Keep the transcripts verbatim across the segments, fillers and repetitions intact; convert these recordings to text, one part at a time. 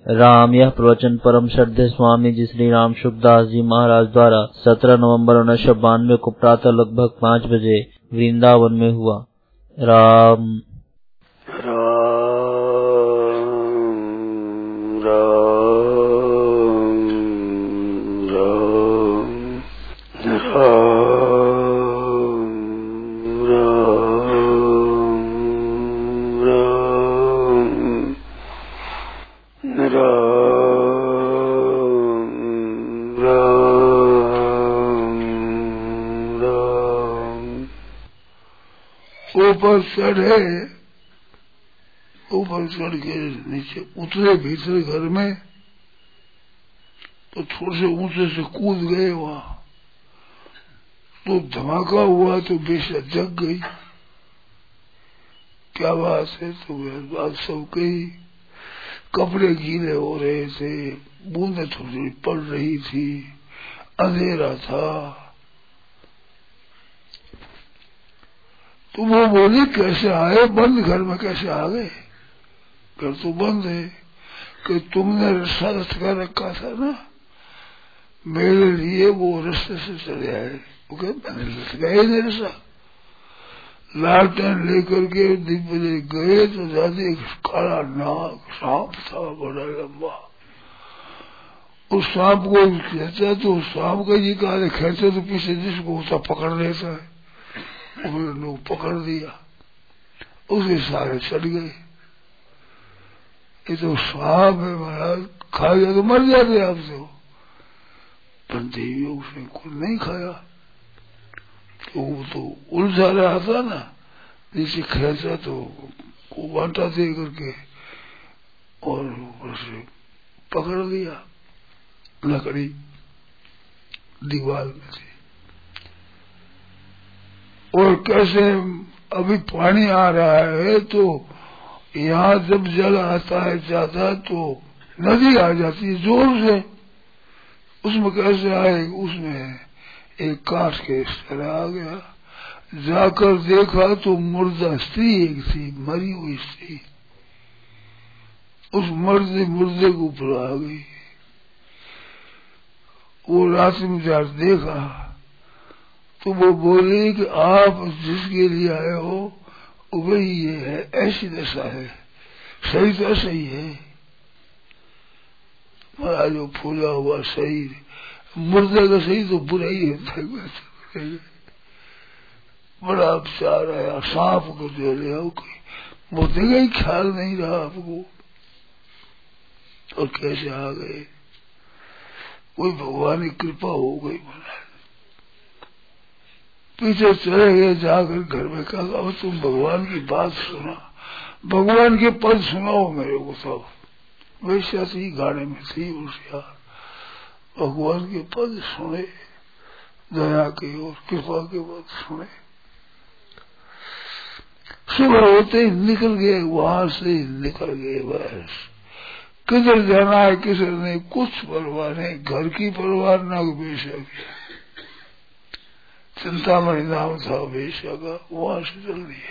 राम। यह प्रवचन परम श्रद्धेय स्वामी जी श्री राम सुखदास जी महाराज द्वारा सत्रह नवंबर उन्नीस सौ बानवे को प्रातः लगभग पाँच बजे वृंदावन में हुआ। राम राम राम ऊपर चढ़े, ऊपर चढ़ के नीचे उतरे भीतर घर में तो थोड़े से ऊंचे से कूद गए। वहां तो धमाका हुआ तो बेशक जग गई। क्या बात है? तो बात सब कही। कपड़े गीले हो रहे थे, बूंदें थोड़ी पड़ रही थी, अंधेरा था। तो वो बोली कैसे आए? बंद घर में कैसे आ गए? घर तो बंद है। कि तुमने रास्ता कर रखा था ना, मेरे लिए वो रास्ते से चले आए। वो कहते मैंने गए नहीं रास्ता। लालटेन लेकर के दिव्य ले गए तो ज्यादा एक काला नाग सांप था, बड़ा लंबा। उस सांप को खींचा तो सांप का ये काले खेचे तो पीछे जिसको होता पकड़ लेता है। उन्होंने लोग पकड़ दिया, उसके सारे चढ़ गए। ये तो सांप है महाराज, खा गया तो मर जाते आप तो। पर देवी उसने कुछ नहीं खाया। तो वो तो उलझा रहा था ना, नीचे खेचा तो को बांटा दे करके और उसे पकड़ लिया। लकड़ी दीवार में थी। और कैसे अभी पानी आ रहा है तो यहाँ जब जल आता है ज्यादा तो नदी आ जाती है जोर से। उसमें कैसे आए? उसमें एक कांच के इस तरह आ गया। जाकर देखा तो मुर्दा स्त्री एक थी, मरी हुई स्त्री। उस मर्दे मुर्दे के ऊपर आ गई। वो रात में जब देखा तो वो बोले कि आप जिसके लिए आए हो वही ये है, ऐसी दशा है। सही तो सही है, हमारा जो फूला हुआ शरीर, मुर्दे का सही तो बुरा ही है। बड़ा उपचार आया। सांप को जो ले आओ, मुर्दे का ही ख्याल नहीं रहा आपको। और कैसे आ गए? कोई भगवान की कृपा हो गई। बना पीछे चले गए, जाकर घर में कहा अब तुम भगवान की बात सुना, भगवान के पद सुनाओ मेरे को। सब वैसा थी, गाने में थी उसे। भगवान के पद सुने, दया के और कृपा के पद सुने। सुबह होते ही निकल गए, वहां से निकल गए। बस किधर जाना है किधर नहीं, कुछ परवाह नहीं। घर की परवाह ना बेशक, चिंतामणि नाम था बेशक का, वहां से चल दिए।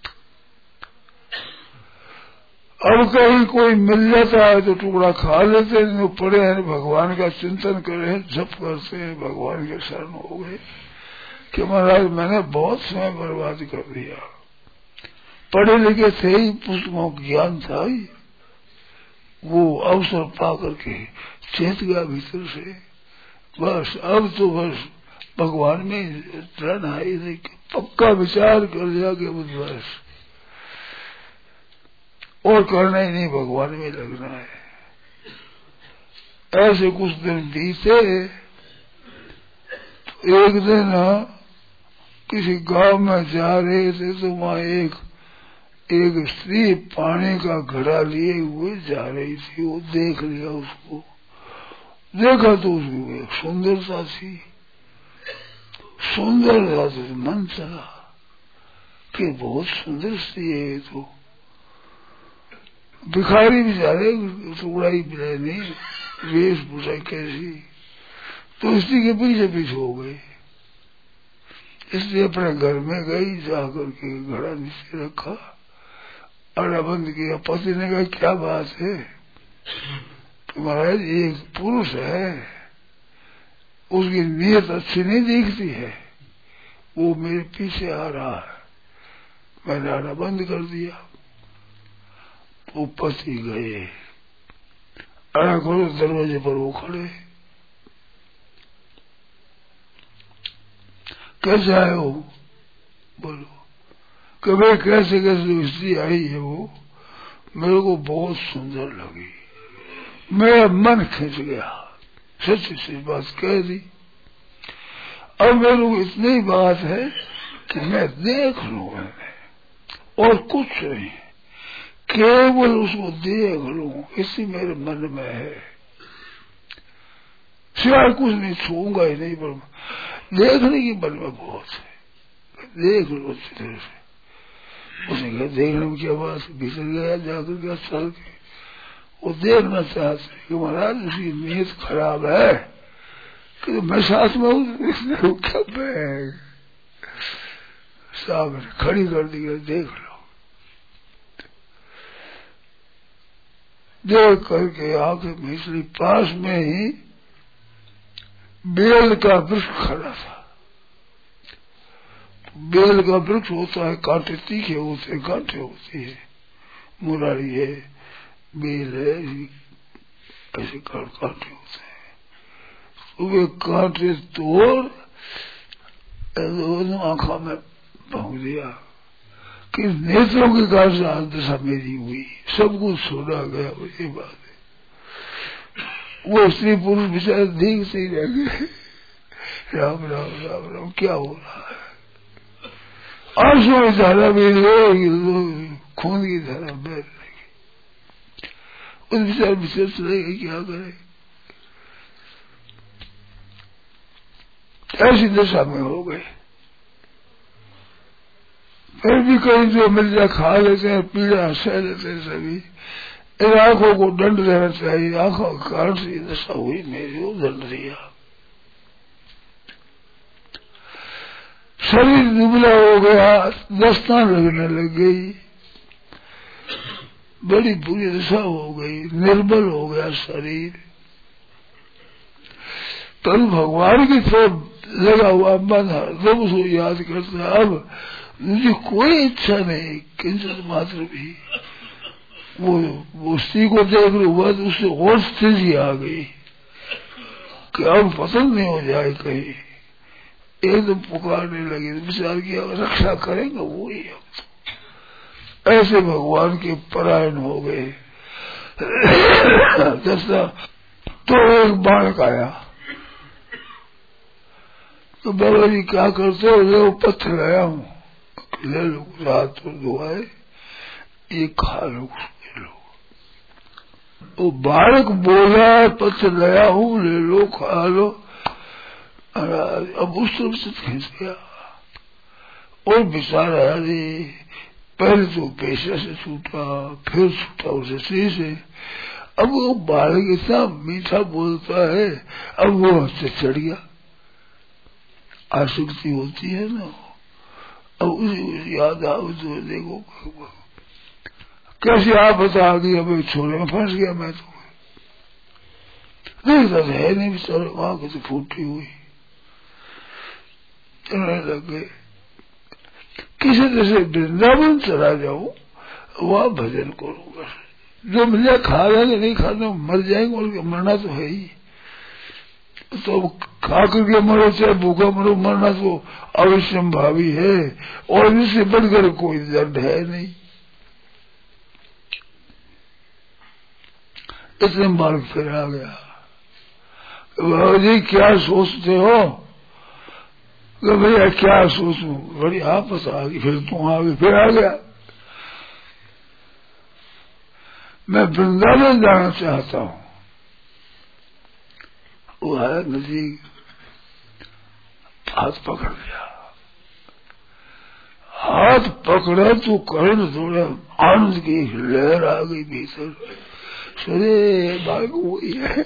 अब कहीं कोई मिल जाता है तो टुकड़ा खा लेते हैं, जो पड़े हैं भगवान का चिंतन करे, जप करते हैं, भगवान के शरण हो गए कि महाराज मैंने बहुत समय बर्बाद कर दिया। पढ़े लिखे थे ही, पुस्तकों का ज्ञान था ही, वो अवसर पा करके चेत गया भीतर से। बस अब तो बस भगवान में रहना है, पक्का विचार कर लिया कि बस और करना ही नहीं, भगवान में लगना है। ऐसे कुछ दिन बीते तो एक दिन किसी गांव में जा रहे थे तो वहां एक एक स्त्री पानी का घड़ा लिए हुए जा रही थी। वो देख लिया, उसको देखा तो उसको एक सुंदरता थी। सुंदरता से मन चला कि बहुत सुंदर स्त्री है। तो भिखारी बेचारे, टुकड़ा ही मिले नहीं, वेशभूषा कैसी। तो स्त्री के पीछे पीछे हो गए। इसलिए अपने घर में गई, जाकर के घड़ा नीचे रखा, अड़ा बंद किया। पति ने कहा क्या बात है? महाराज एक पुरुष है, उसकी नीयत अच्छी नहीं दिखती है, वो मेरे पीछे आ रहा है, मैंने आना बंद कर दिया। वो पति गए, आना करो, दरवाजे पर वो खड़े, कैसे आए हो? बोलो कि भाई कैसे कैसे स्त्री आई है, वो मेरे को बहुत सुंदर लगी, मेरा मन खिंच गया, सच्ची सी बात कह दी। अब मेरे को इतनी बात है कि मैं देख लूं, और कुछ नहीं, केवल उसको देख लूं, इसी मेरे मन में है, सिवाय कुछ नहीं, छूंगा ही नहीं, पर देखने की मन में बहुत है, देख लो अच्छी तरह से। उसने कहा देखने में क्या बात, भीतर गया, जाकर गया चल के, वो देखना चाहते कि महाराज उसकी नीयत खराब है कि मैं साथ में हूँ, क्या बैग सामने खड़ी कर दी, देख लो। देख करके आके मिसली पास में ही बेल का वृक्ष खड़ा था। बेल का वृक्ष होता है, कांटे तीखे होते हैं, कांटे होती है, मुरारी है, बेल है, ऐसे कांटे होते हैं। तो वे कांटे तोड़ दोनों आंखों में पहुंच दिया कि नेत्रों की कारण से आज दशा मेरी हुई, सब कुछ छोड़ा गया। ये बात है, वो स्त्री पुरुष बेचारे देखते ही रह गए, राम राम राम राम क्या हो रहा है। आंसू की धारा बह रही, खून की धारा बह रही, उस बेचारे विशेष रहेगा क्या करे, ऐसी दशा में हो गए। फिर भी कहीं जो मिल जाए खा लेते हैं, पीड़ा सह लेते हैं सभी। इन आंखों को दंड देना चाहिए, आंखों के कारण से दशा हुई मेरी, वो दंड दिया। शरीर दुबला हो गया, दस्तान लगने लग गई, बड़ी बुरी दशा हो गई, निर्बल हो गया शरीर। तब भगवान की तरफ लगा हुआ मन जब उसको याद करता, अब मुझे कोई इच्छा नहीं किंचित मात्र भी, वो वो स्त्री को देख लो, बस उससे और स्थिति आ गई कि अब पसंद नहीं हो जाए कहीं, एकदम पुकारने लगे, विचार किया रक्षा करेंगे वो ही। अब ऐसे भगवान के परायण हो गए। जैसा तो एक बालक आया, तो बाबा जी क्या करते हो, ले पत्थर लाया हूँ, ले लो, रात को दुआए, ये खा लो, ले लो। वो बालक बोला पत्थर लाया हूँ, ले लो, खा लो। अब उस तरफ से खींच गया, और बेचारा अरे पहले तो पेशा से छूटा, फिर छूटा उसे स्त्री से। अब वो बालक इतना मीठा बोलता है, अब वो हंसते चढ़ गया, आसक्ति होती है ना, अब उसे याद आओ तो देखो कैसे आप बता गई, अब छोरे में फंस गया मैं तो, देखता तो है नहीं बेचारे, वहां की तो फूटी हुई चलने लग गए। किसी तरह से वृंदावन चला जाऊं, वहां भजन करूंगा, जो मिले खा लेंगे, नहीं खाने मर जाएंगे, और मरना तो है ही, तो खा करके मरो चाहे भूखा मरो, मरना तो अवश्य भावी है, और इससे बढ़कर कोई दर्द है नहीं। इतने मार्ग फिर आ गया, बाबा जी क्या सोचते हो, तो भैया क्या सोचूं, बड़ी आपस आ गई, फिर तू आ गई, फिर आ गया। मैं वृंदावन जाना चाहता हूँ, वो है नजीक, हाथ पकड़ लिया, हाथ पकड़ा तो कर्ण थोड़ा आनंद की लहर आ गई भीतर, सरे बालक वही है।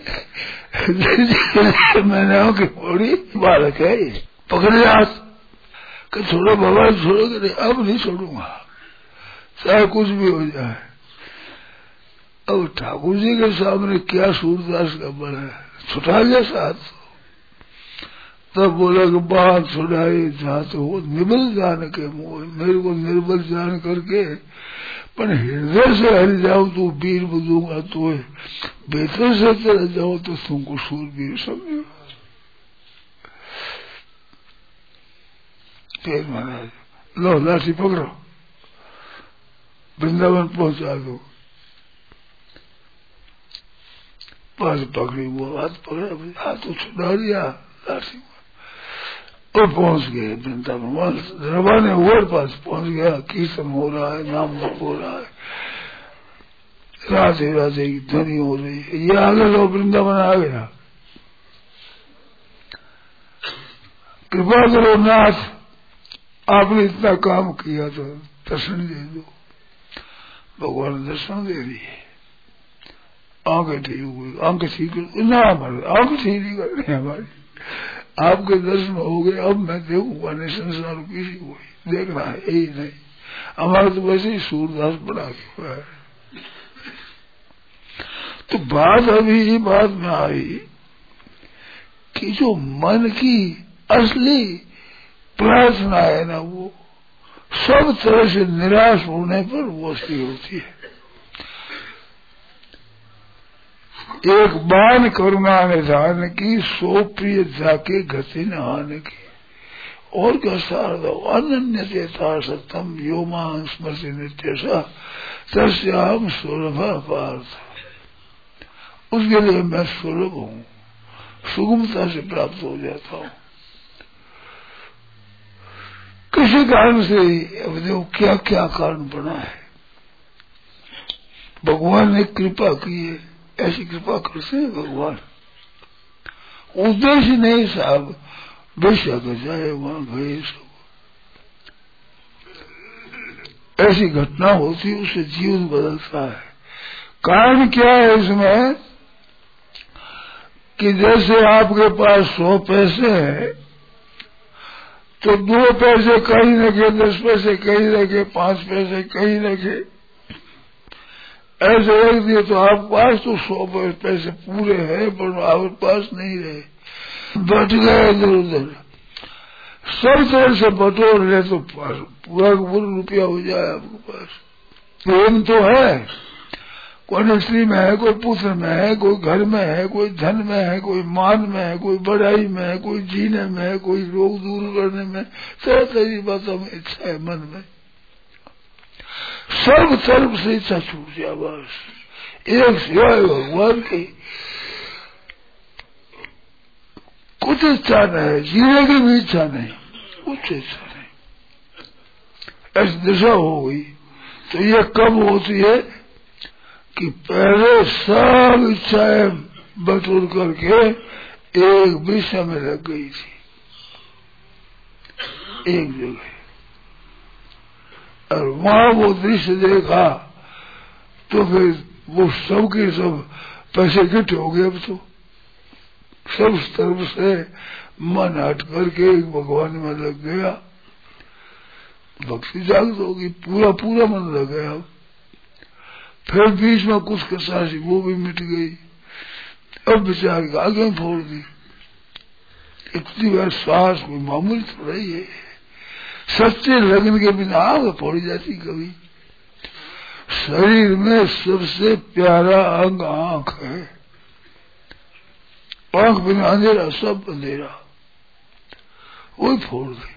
मैंने कि बड़ी बालक है ये, पकड़ लिया हाथ, कि छोड़ो बाबा, छोड़ो, कि अब नहीं छोड़ूंगा, चाहे कुछ भी हो जाए। अब ठाकुर जी के सामने क्या सूरदास का बल है, छुटा गया साथ। तब बोला कि बात छुड़ाई जहाँ तो हो निर्बल जान के मोह, मेरे को निर्बल जान करके पर हृदय से हरि जाओ तो वीर बुझूंगा, तो भीतर से चले जाओ तो तुमको सूरवीर समझो। फिर महाराज लो लाठी पकड़ो, वृंदावन पहुंचा दो। पास पकड़ी, वो हाथ पकड़ा, हाथ तो छुड़ा दिया लाठी और पहुंच गए वृंदावन। रवाने हुए पास पहुंच गया, कीर्तन हो रहा है, नाम जप हो रहा है, राधे राधे की ध्वनि हो रही है। ये आगे लो वृंदावन आ गया। कृपा करो नाथ, आपने इतना काम किया तो दर्शन दे दो। भगवान ने दर्शन दे दिए, आंखें ठीक हुई, आंखें ठीक ना हमारे आंखें ठीक नहीं कर रही हमारी, आपके दर्शन हो गए। अब मैं देखूंगा नहीं संसार किसी को, देखना है यही नहीं। हमारा तो वैसे ही सूरदास बना हुआ है। तो बात अभी ये बात में आई कि जो मन की असली प्रार्थना है ना, वो सब तरह से निराश होने पर वो असली होती है। एक बान करुणा निधान की, सो प्रिय जाके गति नहाने की। और क्या सार दो, अनन्य चेता सत्यम यो मां स्मृति नित्य सा तस्याम सुलभ पार्थ। उसके लिए मैं सुलभ हूँ, सुगमता से प्राप्त हो जाता हूँ। किसी कारण से अब देखो क्या क्या कारण बना है, भगवान ने कृपा की है। ऐसी कृपा करते हैं भगवान, उद्देश्य नहीं साहब, बेशक जाए वहां गए सब, ऐसी घटना होती है, उससे जीवन बदलता है। कारण क्या है इसमें कि जैसे आपके पास सौ पैसे हैं तो दो पैसे कहीं रखे, दस पैसे कहीं रखे, पांच पैसे कहीं रखे, ऐसे रख दिए तो आपके पास तो सौ पैसे पूरे हैं पर आपके पास नहीं रहे, बच गए इधर उधर। सब तरह से बटोर ले तो पूरा पूरा रुपया हो जाए आपके पास। प्रेम तो है, कोई स्त्री में है, कोई पुत्र में है, कोई घर में है, कोई धन में है, कोई मान में है, कोई बड़ाई में है, कोई जीने में है, कोई रोग दूर करने में, तरह तरह की बातों में इच्छा है मन में। सर्व तरफ से इच्छा छूट जाए, बस एक सिवाय भगवान की कुछ इच्छा नहीं, जीने की भी इच्छा नहीं, कुछ इच्छा नहीं। ऐसी दिशा हो गई तो ये कब होती है कि पहले सब इच्छाएं बटोर करके एक विषय में लग गई थी, एक जगह, और वहां वो दृश्य देखा तो फिर वो सब के सब पैसे इकट्ठे हो गए। अब तो सब तरफ से मन हट करके एक भगवान में लग गया, भक्ति जागृत होगी, पूरा पूरा मन लग गया। फिर बीच में कुछ कसासी वो भी मिट गई, अब बेचारे की आगे फोड़ दी। इतनी बार श्वास में मामूली तो रही है, सच्चे लगन के बिना आग फोड़ी जाती कभी। शरीर में सबसे प्यारा अंग आंख है, आंख बिना अंधेरा, सब अंधेरा, वही फोड़ गई,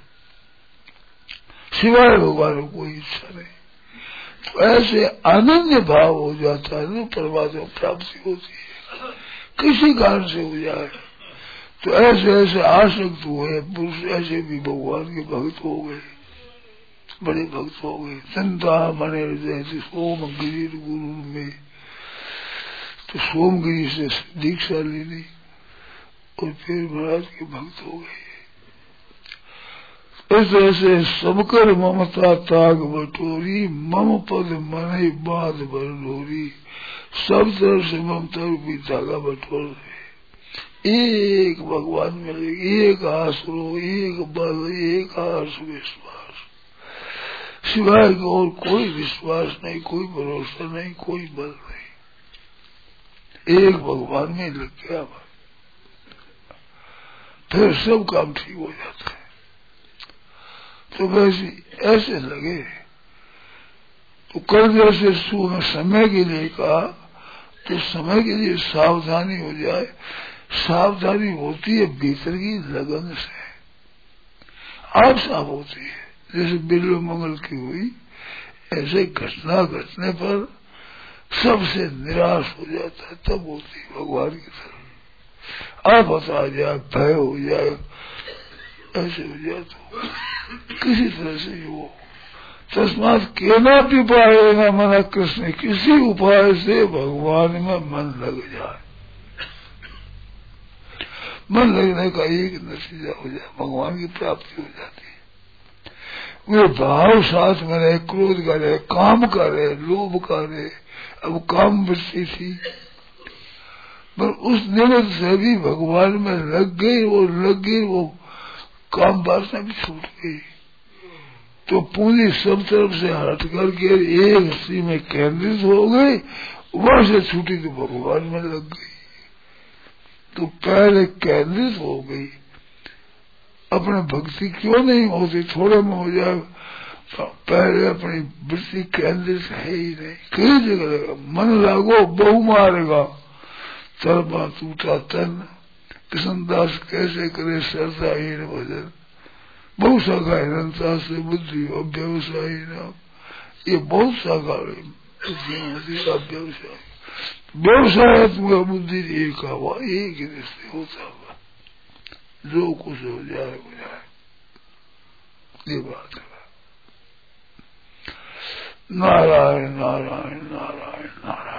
सिवाय भगवान को कोई इच्छा नहीं। तो ऐसे अनन्य भाव हो जाता है ना, परमात्मा प्राप्ति होती है, किसी कारण से हो जाए। तो ऐसे ऐसे आसक्त हुए पुरुष ऐसे भी भगवान के भक्त हो गए, बड़े भक्त हो गए। संता मने जैसे सोमगिरी गुरु में, तो सोमगिरी से दीक्षा ले ली और फिर महाराज के भक्त हो गए। इस तरह से सबकर ममता ताग बटोरी, मम पद मन बाध भर डोरी। सब तरफ से ममता रूपी धागा बटोर रहे, एक भगवान में एक आसरो, एक बल, एक आस विश्वास, सिवाय और कोई विश्वास नहीं, कोई भरोसा नहीं, कोई बल नहीं। एक भगवान में लग गया, फिर सब काम ठीक हो जाता है। तो वैसे ऐसे लगे तो कल जैसे सुबह समय के लिए कहा, तो समय के लिए सावधानी हो जाए। सावधानी होती है भीतर की लगन से, आप साफ होती है। जैसे बिल्लो मंगल की हुई, ऐसे घटना घटने पर सबसे निराश हो जाता है, तब होती है भगवान की तरफ। आप बता जाए, भय हो जाए, ऐसे हो जाए तो किसी तरह से वो तस्मात केना भी पाए न मना कृष्ण, किसी उपाय से भगवान में मन लग जाए। मन लगने का एक नतीजा हो जाए, भगवान की प्राप्ति हो जाती है। वे भाव साथ में रहे, क्रोध का रहे, काम का रहे, लोभ का रहे। अब काम वृत्ति थी, पर उस निमित्त से भी भगवान में लग गई, वो लग गई, वो काम वासना भी छूट गई। तो पूरी सब तरफ से हट करके एक स्त्री में केंद्रित हो गई, वहां से छूटी तो भगवान में लग गई। तो पहले केंद्रित हो गई, अपने भक्ति क्यों नहीं होती, थोड़े में हो जाए। पहले अपनी वृत्ति केंद्रित है ही नहीं, कई जगह मन लागो बहु मारेगा, तरबा टूटा तन, कृष्णदास कैसे करे श्रद्धाहीन भजन, बहुत शाखा अनंता से बुद्धि अव्यवसायी नाम। ये बहुत शाखा व्यवसाय व्यवसाय बुद्धि एक हुआ, एक ही रिश्ते होता हुआ, जो कुछ हो जाए हो जाए, ये बात है। नारायण नारायण नारायण नारायण।